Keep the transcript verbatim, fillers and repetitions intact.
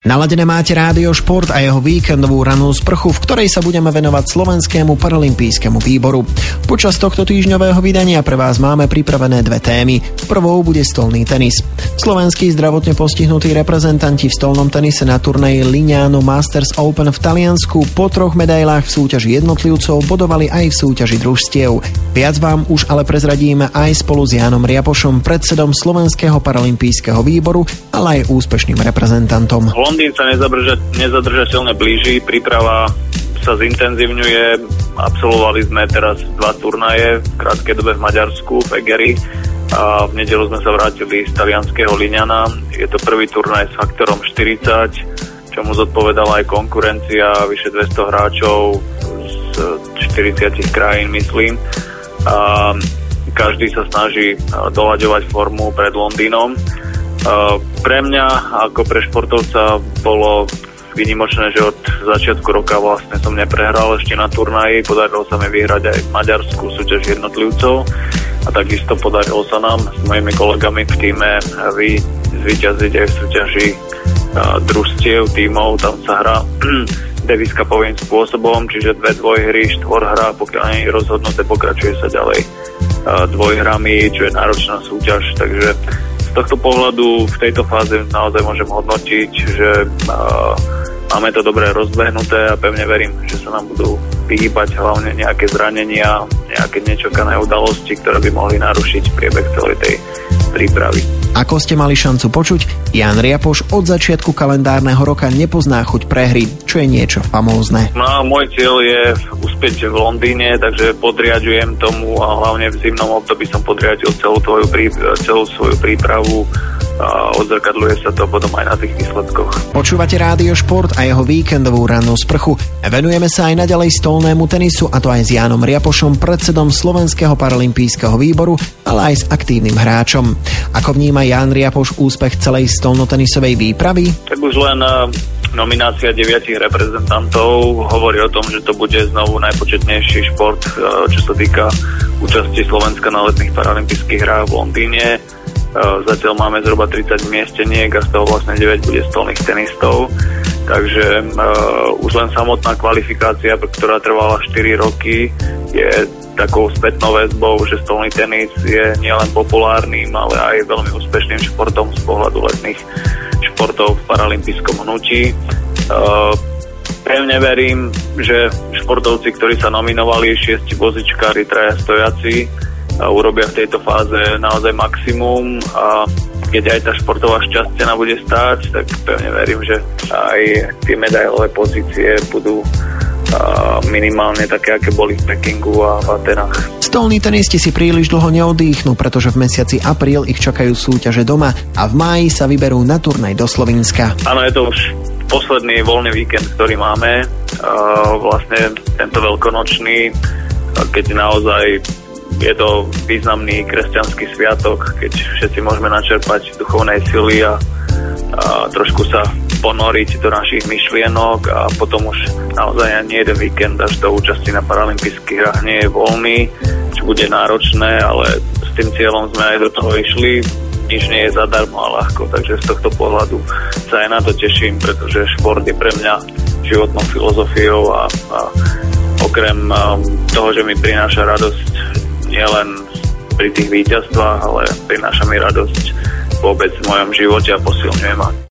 Naladené máte Rádio Šport a jeho víkendovú rannú sprchu, v ktorej sa budeme venovať Slovenskému paralympijskému výboru. Počas tohto týždňového vydania pre vás máme pripravené dve témy. Prvou bude stolný tenis. Slovenskí zdravotne postihnutí reprezentanti v stolnom tenise na turnaji Lignano Masters Open v Taliansku po troch medailách v súťaži jednotlivcov bodovali aj v súťaži družstiev. Viac vám už ale prezradíme aj spolu s Jánom Riapošom, predsedom Slovenského paralympijského výboru, ale aj úspešným reprezentantom. Londýn sa nezadržateľne blíži, príprava sa zintenzívňuje, absolvovali sme teraz dva turnaje v krátkej dobe v Maďarsku, v Egeri, a v nedeľu sme sa vrátili z talianskeho Lignana. Je to prvý turnaj s faktorom štyridsať, čomu zodpovedala aj konkurencia, vyše dvesto hráčov z štyridsiatich krajín, myslím. A každý sa snaží doľaďovať formu pred Londýnom. Uh, pre mňa ako pre športovca bolo výnimočné, že od začiatku roka vlastne som neprehral ešte na turnaji, podarilo sa mi vyhrať aj v Maďarsku súťaž jednotlivcov a takisto podarilo sa nám s mojimi kolegami v tíme vy, zvíťaziť aj v súťaži uh, družstiev, tímov, tam sa hrá Davis Cupovým spôsobom, čiže dve dvojhry, štvorhra, pokiaľ nie je rozhodnuté, pokračuje sa ďalej uh, dvojhrami, čo je náročná súťaž, takže z tohto pohľadu v tejto fáze naozaj môžem hodnotiť, že uh, máme to dobre rozbehnuté a pevne verím, že sa nám budú vyhýbať hlavne nejaké zranenia, nejaké nečakané udalosti, ktoré by mohli narušiť priebeh celej tej prípravy. Ako ste mali šancu počuť, Ján Riapoš od začiatku kalendárneho roka nepozná chuť prehry, čo je niečo famózne. No a môj cieľ je uspieť v Londýne, takže podriadujem tomu a hlavne v zimnom období som podriadil celú, tvoju, celú svoju prípravu a odzrkadľuje sa to potom aj na tých výsledkoch. Počúvate Rádio Šport a jeho víkendovú rannú sprchu. Venujeme sa aj naďalej stolnému tenisu, a to aj s Jánom Riapošom, predsedom Slovenského paralympijského výboru, ale aj s aktívnym hráčom. Ako vníma Ján Riapoš úspech celej stolnotenisovej výpravy? Tak už len nominácia deviatich reprezentantov hovorí o tom, že to bude znovu najpočetnejší šport, čo sa týka účasti Slovenska na letných paralympijských hrách v Londýne. Zatiaľ máme zhruba tridsať miesteniek a z toho vlastne deväť bude stolných tenistov. Takže uh, už len samotná kvalifikácia, ktorá trvala štyri roky, je takou spätnou väzbou, že stolný tenis je nielen populárnym, ale aj veľmi úspešným športom z pohľadu letných športov v paralympijskom hnutí. Uh, pevne verím, že športovci, ktorí sa nominovali, šiesti vozičkári, traja stojaci, urobia v tejto fáze naozaj maximum a keď aj tá športová šťastia bude stáť, tak pevne verím, že aj tie medailové pozície budú minimálne také, aké boli v Pekingu a v Atenách. Stolní tenisti si príliš dlho neodýchnú, pretože v mesiaci apríl ich čakajú súťaže doma a v máji sa vyberú na turnaj do Slovenska. Áno, je to už posledný voľný víkend, ktorý máme. Vlastne tento veľkonočný, keď naozaj je to významný kresťanský sviatok, keď všetci môžeme načerpať duchovnej sily a, a trošku sa ponoriť do našich myšlienok a potom už naozaj ani jeden víkend až do účasti na paralympijských hrách nie je voľný, čo bude náročné, ale s tým cieľom sme aj do toho išli. Nič nie je zadarmo a ľahko, takže z tohto pohľadu sa aj na to teším, pretože šport je pre mňa životnou filozofiou a, a okrem toho, že mi prináša radosť nielen pri tých víťazstvách, ale prináša mi radosť vôbec v mojom živote a posilňuje ma.